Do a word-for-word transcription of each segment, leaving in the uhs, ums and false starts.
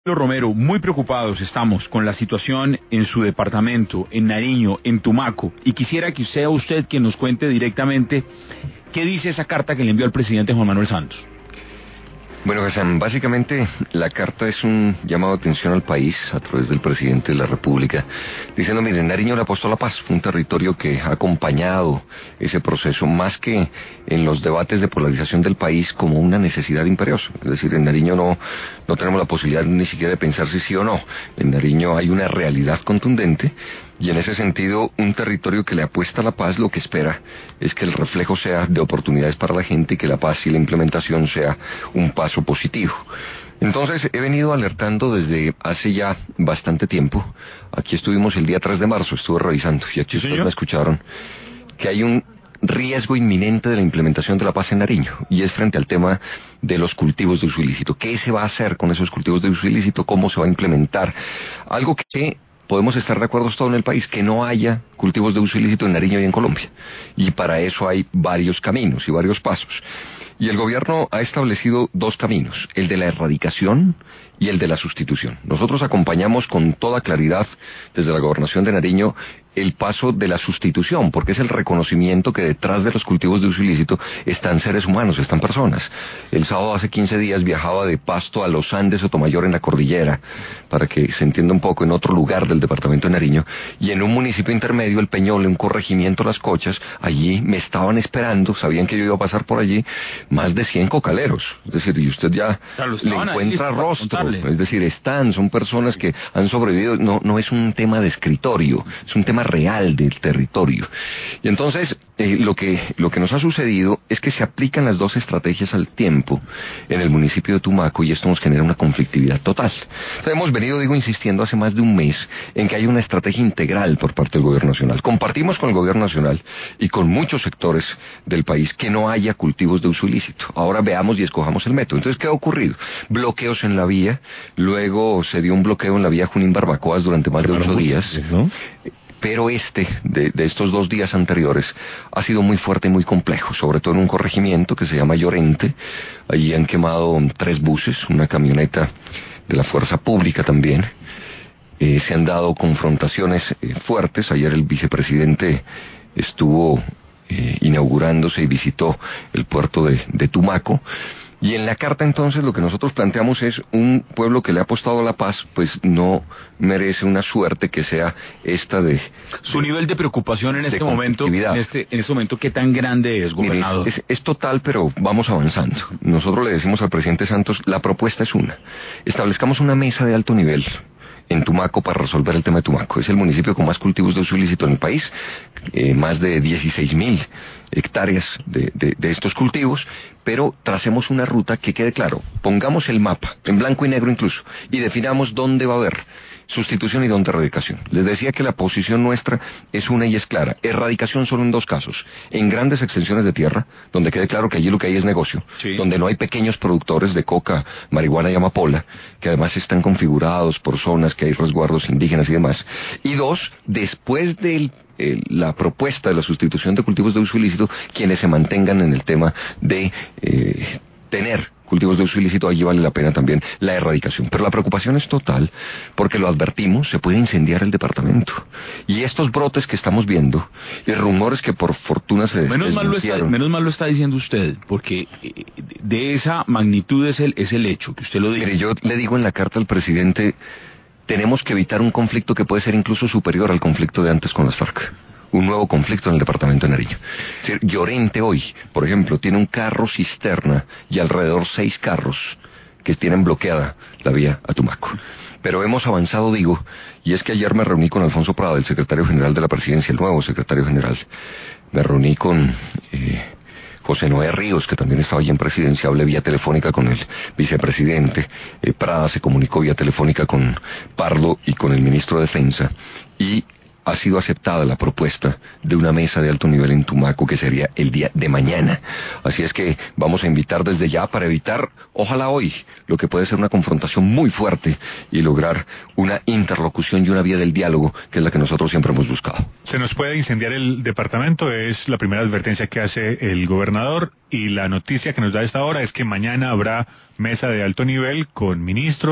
Romero, muy preocupados estamos con la situación en su departamento, en Nariño, en Tumaco, y quisiera que sea usted quien nos cuente directamente qué dice esa carta que le envió al presidente Juan Manuel Santos. Bueno, Hassan, básicamente la carta es un llamado de atención al país a través del presidente de la República, diciendo, miren, Nariño le apostó a la paz, un territorio que ha acompañado ese proceso más que en los debates de polarización del país como una necesidad imperiosa. Es decir, en Nariño no, no tenemos la posibilidad ni siquiera de pensar si sí o no. En Nariño hay una realidad contundente. Y en ese sentido, un territorio que le apuesta a la paz lo que espera es que el reflejo sea de oportunidades para la gente y que la paz y la implementación sea un paso positivo. Entonces, he venido alertando desde hace ya bastante tiempo. Aquí estuvimos el día tres de marzo, estuve revisando, y aquí ustedes me escucharon, que hay un riesgo inminente de la implementación de la paz en Nariño, y es frente al tema de los cultivos de uso ilícito. ¿Qué se va a hacer con esos cultivos de uso ilícito? ¿Cómo se va a implementar? Algo que podemos estar de acuerdo todos en el país, que no haya cultivos de uso ilícito en Nariño y en Colombia. Y para eso hay varios caminos y varios pasos. Y el gobierno ha establecido dos caminos, el de la erradicación y el de la sustitución. Nosotros acompañamos con toda claridad desde la gobernación de Nariño el paso de la sustitución, porque es el reconocimiento que detrás de los cultivos de uso ilícito están seres humanos, están personas. El sábado hace quince días viajaba de Pasto a los Andes Sotomayor en la cordillera, para que se entienda un poco, en otro lugar del departamento de Nariño, y en un municipio intermedio, el Peñol, un corregimiento Las Cochas, allí me estaban esperando, sabían que yo iba a pasar por allí, más de cien cocaleros. Es decir, y usted ya le encuentra ahí, rostro, es decir, están, son personas que han sobrevivido, no, no es un tema de escritorio, es un tema real del territorio. Y entonces, eh, lo que, lo que nos ha sucedido es que se aplican las dos estrategias al tiempo en el municipio de Tumaco, y esto nos genera una conflictividad total. Entonces, hemos venido, digo, insistiendo hace más de un mes en que hay una estrategia integral por parte del gobierno nacional. Compartimos con el gobierno nacional y con muchos sectores del país que no haya cultivos de uso ilícito. Ahora veamos y escojamos el método. Entonces, ¿qué ha ocurrido? Bloqueos en la vía, luego se dio un bloqueo en la vía Junín Barbacoas durante más de ocho días, ¿no? Pero este, de, de estos dos días anteriores, ha sido muy fuerte y muy complejo, sobre todo en un corregimiento que se llama Llorente. Allí han quemado tres buses, una camioneta de la fuerza pública también. Eh, se han dado confrontaciones eh, fuertes. Ayer el vicepresidente estuvo eh, inaugurándose y visitó el puerto de, de Tumaco. Y en la carta entonces lo que nosotros planteamos es un pueblo que le ha apostado a la paz, pues no merece una suerte que sea esta de... Su de, nivel de preocupación en este momento, en este, en este momento, ¿qué tan grande es, gobernador? Mire, es, es total, pero vamos avanzando. Nosotros le decimos al presidente Santos, la propuesta es una. Establezcamos una mesa de alto nivel en Tumaco para resolver el tema de Tumaco. Es el municipio con más cultivos de uso ilícito en el país, eh, más de dieciséis mil hectáreas de, de, de estos cultivos, pero tracemos una ruta que quede claro, pongamos el mapa, en blanco y negro incluso, y definamos dónde va a haber sustitución y dónde erradicación. Les decía que la posición nuestra es una y es clara. Erradicación solo en dos casos. En grandes extensiones de tierra, donde quede claro que allí lo que hay es negocio, sí. Donde no hay pequeños productores de coca, marihuana y amapola, que además están configurados por zonas que hay resguardos indígenas y demás. Y dos, después del Eh, la propuesta de la sustitución de cultivos de uso ilícito, quienes se mantengan en el tema de eh, tener cultivos de uso ilícito, allí vale la pena también la erradicación. Pero la preocupación es total, porque lo advertimos, se puede incendiar el departamento. Y estos brotes que estamos viendo, y rumores que por fortuna se menos mal lo está, menos mal lo está diciendo usted, porque de esa magnitud es el, es el hecho, que usted lo dice. Mire, yo le digo en la carta al presidente, tenemos que evitar un conflicto que puede ser incluso superior al conflicto de antes con las FARC. Un nuevo conflicto en el departamento de Nariño. Es decir, Llorente hoy, por ejemplo, tiene un carro cisterna y alrededor seis carros que tienen bloqueada la vía a Tumaco. Pero hemos avanzado, digo, y es que ayer me reuní con Alfonso Prada, el secretario general de la presidencia, el nuevo secretario general. Me reuní con Eh, José Noé Ríos, que también estaba allí en presidencia, hablé vía telefónica con el vicepresidente. Eh, Prada se comunicó vía telefónica con Pardo y con el ministro de Defensa, y ha sido aceptada la propuesta de una mesa de alto nivel en Tumaco, que sería el día de mañana. Así es que vamos a invitar desde ya para evitar, ojalá hoy, lo que puede ser una confrontación muy fuerte y lograr una interlocución y una vía del diálogo, que es la que nosotros siempre hemos buscado. Se nos puede incendiar el departamento, es la primera advertencia que hace el gobernador, y la noticia que nos da a esta hora es que mañana habrá mesa de alto nivel con ministros,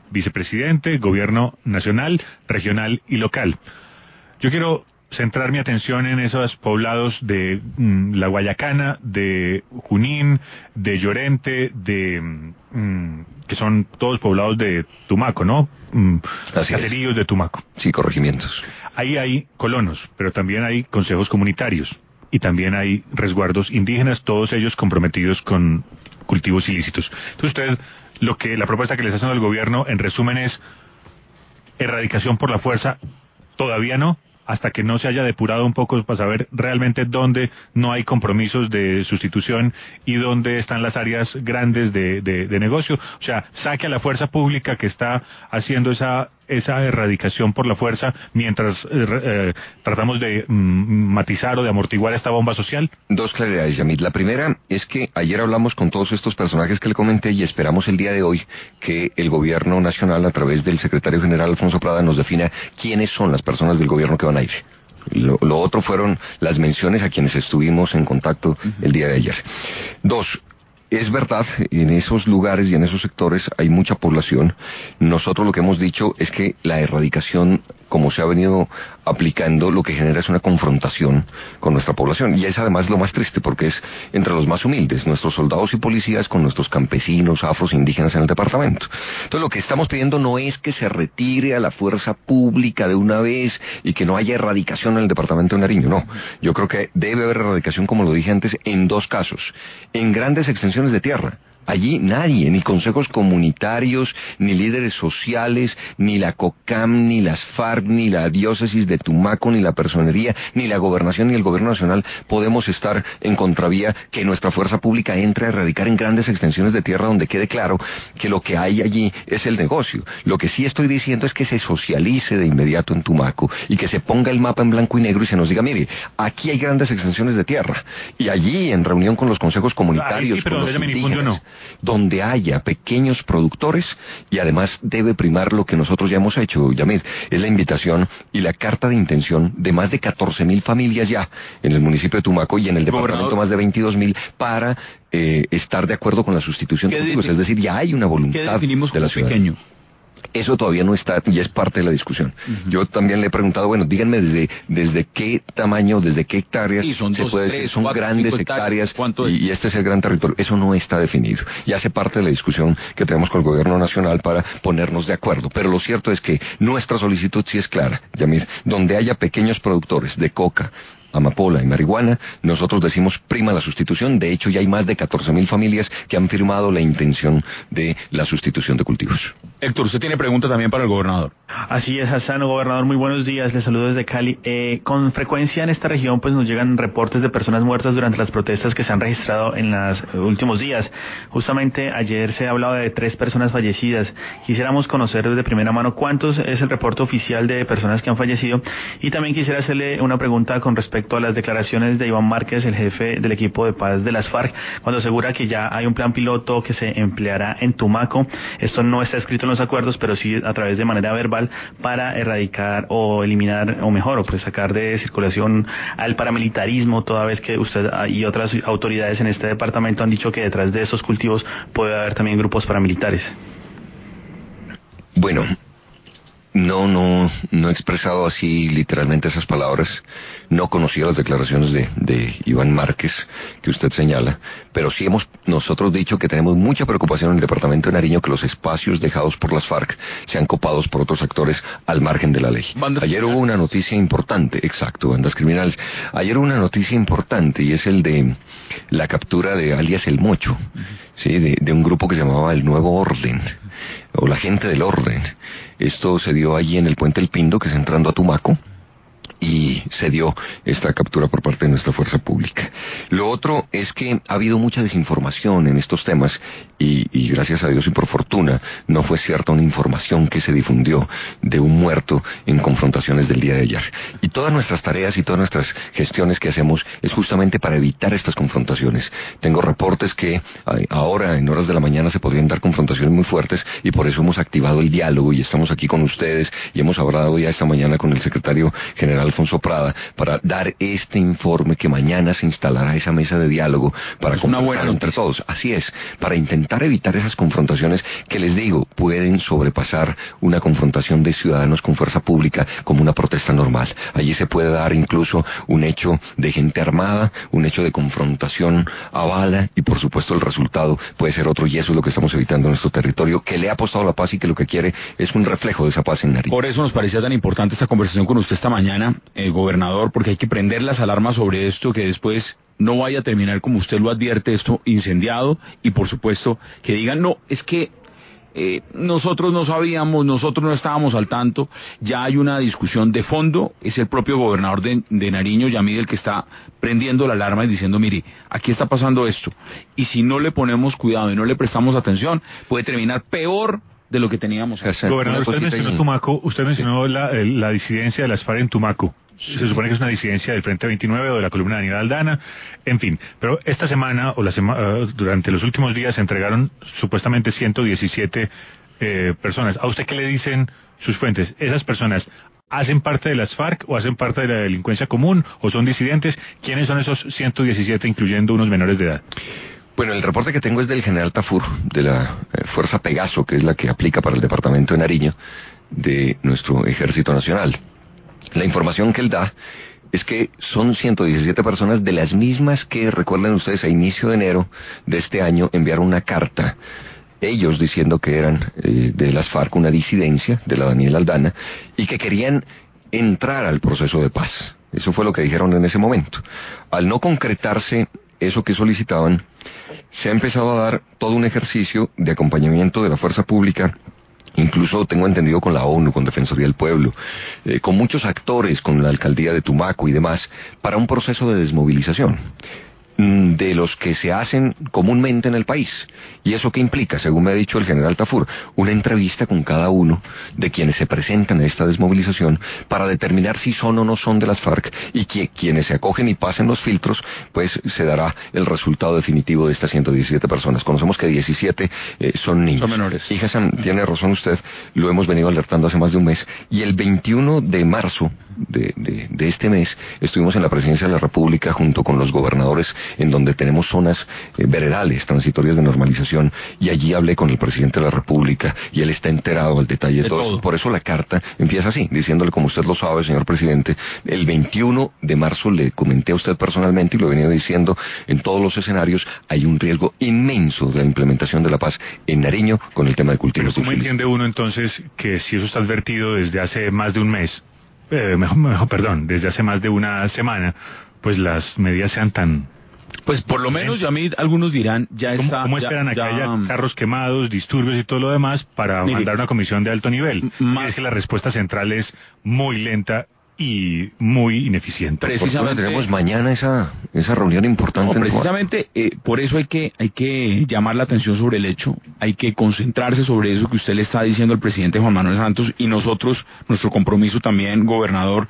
vicepresidente, gobierno nacional, regional y local. Yo quiero centrar mi atención en esos poblados de mm, La Guayacana, de Junín, de Llorente, de mm, que son todos poblados de Tumaco, ¿no? Mm, caseríos de Tumaco. Sí, corregimientos. Ahí hay colonos, pero también hay consejos comunitarios y también hay resguardos indígenas, todos ellos comprometidos con cultivos ilícitos. Entonces usted, lo que la propuesta que les está haciendo el gobierno, en resumen, es erradicación por la fuerza, todavía no, hasta que no se haya depurado un poco para saber realmente dónde no hay compromisos de sustitución y dónde están las áreas grandes de, de, de negocio. O sea, saque a la fuerza pública que está haciendo esa esa erradicación por la fuerza mientras eh, eh, tratamos de mm, matizar o de amortiguar esta bomba social. Dos claridades, Yamid. La primera es que ayer hablamos con todos estos personajes que le comenté y esperamos el día de hoy que el gobierno nacional, a través del secretario general Alfonso Prada, nos defina quiénes son las personas del gobierno que van a ir. Lo, lo otro fueron las menciones a quienes estuvimos en contacto el día de ayer. Dos, es verdad, en esos lugares y en esos sectores hay mucha población. Nosotros lo que hemos dicho es que la erradicación, como se ha venido aplicando, lo que genera es una confrontación con nuestra población. Y es además lo más triste, porque es entre los más humildes, nuestros soldados y policías con nuestros campesinos, afros, indígenas en el departamento. Entonces lo que estamos pidiendo no es que se retire a la fuerza pública de una vez y que no haya erradicación en el departamento de Nariño, no. Yo creo que debe haber erradicación, como lo dije antes, en dos casos. En grandes extensiones de tierra. Allí nadie, ni consejos comunitarios, ni líderes sociales, ni la COCAM, ni las FARC, ni la diócesis de Tumaco, ni la personería, ni la gobernación, ni el gobierno nacional podemos estar en contravía que nuestra fuerza pública entre a erradicar en grandes extensiones de tierra donde quede claro que lo que hay allí es el negocio. Lo que sí estoy diciendo es que se socialice de inmediato en Tumaco y que se ponga el mapa en blanco y negro y se nos diga, mire, aquí hay grandes extensiones de tierra y allí en reunión con los consejos comunitarios, ah, sí, pero con los desde indígenas, no. donde haya pequeños productores, y además debe primar lo que nosotros ya hemos hecho, Yamid, es la invitación y la carta de intención de más de catorce mil familias ya en el municipio de Tumaco y en el departamento Gobernador, más de veintidós mil para eh, estar de acuerdo con la sustitución de cultivos. Es decir, ya hay una voluntad de la ciudad. Pequeño? Eso todavía no está y es parte de la discusión. Uh-huh. Yo también le he preguntado, bueno, díganme desde desde qué tamaño, desde qué hectáreas sí, son se dos, puede tres, decir, son cuatro, grandes hectáreas, hectáreas y, y este es el gran territorio. Eso no está definido y hace parte de la discusión que tenemos con el gobierno nacional para ponernos de acuerdo. Pero lo cierto es que nuestra solicitud sí es clara, Yamir, donde haya pequeños productores de coca, amapola y marihuana, nosotros decimos prima la sustitución. De hecho, ya hay más de catorce mil familias que han firmado la intención de la sustitución de cultivos. Héctor, usted tiene pregunta también para el gobernador. Así es, Hassan, gobernador, muy buenos días, les saludo desde Cali. Eh, con frecuencia en esta región pues nos llegan reportes de personas muertas durante las protestas que se han registrado en los últimos días. Justamente ayer se ha hablado de tres personas fallecidas. Quisiéramos conocer de primera mano cuántos es el reporte oficial de personas que han fallecido y también quisiera hacerle una pregunta con respecto a las declaraciones de Iván Márquez, el jefe del equipo de paz de las FARC, cuando asegura que ya hay un plan piloto que se empleará en Tumaco. Esto no está escrito en los acuerdos, pero sí a través de manera verbal para erradicar o eliminar, o mejor, o pues sacar de circulación al paramilitarismo, toda vez que usted y otras autoridades en este departamento han dicho que detrás de esos cultivos puede haber también grupos paramilitares. Bueno, no, no, no he expresado así literalmente esas palabras. No conocía las declaraciones de, de Iván Márquez que usted señala, pero sí hemos nosotros dicho que tenemos mucha preocupación en el departamento de Nariño que los espacios dejados por las FARC sean copados por otros actores al margen de la ley. Bandas Ayer hubo una noticia importante, exacto, bandas criminales. Ayer hubo una noticia importante y es el de la captura de alias El Mocho, uh-huh. sí, de, de un grupo que se llamaba El Nuevo Orden, o la Gente del Orden. Esto se dio allí en el Puente El Pindo, que es entrando a Tumaco, y se dio esta captura por parte de nuestra fuerza pública. Lo otro es que ha habido mucha desinformación en estos temas y, y gracias a Dios y por fortuna no fue cierta una información que se difundió de un muerto en confrontaciones del día de ayer. Y todas nuestras tareas y todas nuestras gestiones que hacemos es justamente para evitar estas confrontaciones. Tengo reportes que ahora en horas de la mañana se podrían dar confrontaciones muy fuertes y por eso hemos activado el diálogo y estamos aquí con ustedes y hemos hablado ya esta mañana con el secretario general Alfonso Prada para dar este informe que mañana se instalará esa mesa de diálogo para es una buena entre todos. Así es, para intentar evitar esas confrontaciones que les digo, pueden sobrepasar una confrontación de ciudadanos con fuerza pública como una protesta normal. Allí se puede dar incluso un hecho de gente armada, un hecho de confrontación a bala y por supuesto el resultado puede ser otro y eso es lo que estamos evitando en nuestro territorio, que le ha apostado la paz y que lo que quiere es un reflejo de esa paz en Nariño. Por eso nos parecía tan importante esta conversación con usted esta mañana, eh, gobernador, porque hay que prender las alarmas sobre esto, que después no vaya a terminar como usted lo advierte, esto incendiado, y por supuesto que digan, no, es que eh, nosotros no sabíamos, nosotros no estábamos al tanto. Ya hay una discusión de fondo, es el propio gobernador de, de Nariño, Yamid, el que está prendiendo la alarma y diciendo, mire, aquí está pasando esto, y si no le ponemos cuidado y no le prestamos atención, puede terminar peor de lo que teníamos. Gobernador, usted mencionó y... Tumaco, usted mencionó sí. la, la disidencia de las FARC en Tumaco. Se supone que es una disidencia del Frente veintinueve o de la columna de Daniel Aldana, en fin. Pero esta semana, o la sema, uh, durante los últimos días, se entregaron supuestamente ciento diecisiete eh, personas. ¿A usted qué le dicen sus fuentes? ¿Esas personas hacen parte de las FARC o hacen parte de la delincuencia común o son disidentes? ¿Quiénes son esos ciento diecisiete, incluyendo unos menores de edad? Bueno, el reporte que tengo es del general Tafur, de la eh, Fuerza Pegaso, que es la que aplica para el departamento de Nariño, de nuestro Ejército Nacional. La información que él da es que son ciento diecisiete personas de las mismas que, recuerden ustedes, a inicio de enero de este año enviaron una carta, ellos diciendo que eran eh, de las FARC, una disidencia de la Daniel Aldana, y que querían entrar al proceso de paz. Eso fue lo que dijeron en ese momento. Al no concretarse eso que solicitaban, se ha empezado a dar todo un ejercicio de acompañamiento de la fuerza pública, incluso tengo entendido con la ONU, con Defensoría del Pueblo, eh, con muchos actores, con la alcaldía de Tumaco y demás, para un proceso de desmovilización de los que se hacen comúnmente en el país. ¿Y eso qué implica? Según me ha dicho el general Tafur, una entrevista con cada uno de quienes se presentan a esta desmovilización para determinar si son o no son de las FARC y que quienes se acogen y pasen los filtros, pues se dará el resultado definitivo de estas ciento diecisiete personas. Conocemos que diecisiete eh, son niños. Son menores. Y Hassan, tiene razón usted, lo hemos venido alertando hace más de un mes, y el veintiuno de marzo de, de, de este mes estuvimos en la Presidencia de la República junto con los gobernadores en donde tenemos zonas eh, veredales, transitorias de normalización, y allí hablé con el presidente de la República y él está enterado al detalle de, de todo. todo. Por eso la carta empieza así, diciéndole, como usted lo sabe, señor presidente, el veintiuno de marzo le comenté a usted personalmente y lo he venido diciendo en todos los escenarios, hay un riesgo inmenso de la implementación de la paz en Nariño con el tema de cultivos. Pero ¿cómo entiende uno entonces que si eso está advertido desde hace más de un mes, eh, mejor, mejor, perdón, desde hace más de una semana, pues las medidas sean tan... Pues por lo menos, Yamid, algunos dirán, ya ¿Cómo, está... ¿Cómo ya, esperan a que ya, haya carros quemados, disturbios y todo lo demás para mire, mandar una comisión de alto nivel? Más, es que la respuesta central es muy lenta y muy ineficiente. Precisamente tenemos mañana esa esa reunión importante. No, precisamente eh, por eso hay que hay que llamar la atención sobre el hecho, hay que concentrarse sobre eso que usted le está diciendo al presidente Juan Manuel Santos, y nosotros, nuestro compromiso también, gobernador,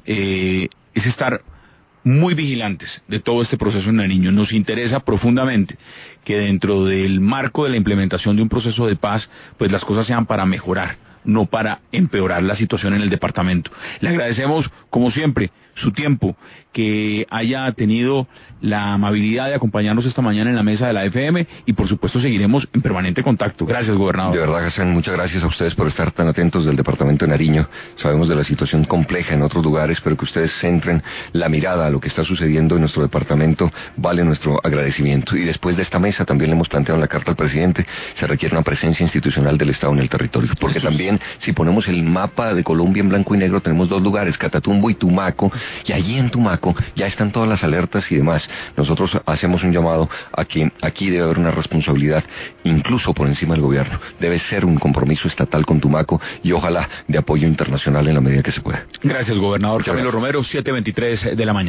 eh, es estar muy vigilantes de todo este proceso en Nariño. Nos interesa profundamente que dentro del marco de la implementación de un proceso de paz, pues las cosas sean para mejorar, no para empeorar la situación en el departamento. Le agradecemos, como siempre, su tiempo, que haya tenido la amabilidad de acompañarnos esta mañana en la mesa de la F M, y por supuesto seguiremos en permanente contacto. Gracias, gobernador. De verdad, Hassan, muchas gracias a ustedes por estar tan atentos del departamento de Nariño. Sabemos de la situación compleja en otros lugares, pero que ustedes centren la mirada a lo que está sucediendo en nuestro departamento vale nuestro agradecimiento. Y después de esta mesa también le hemos planteado en la carta al presidente, se requiere una presencia institucional del Estado en el territorio, porque también si ponemos el mapa de Colombia en blanco y negro, tenemos dos lugares, Catatumbo y Tumaco, y allí en Tumaco ya están todas las alertas y demás. Nosotros hacemos un llamado a que aquí debe haber una responsabilidad, incluso por encima del gobierno. Debe ser un compromiso estatal con Tumaco y ojalá de apoyo internacional en la medida que se pueda. Gracias, gobernador. Camilo Romero, siete veintitrés de la mañana.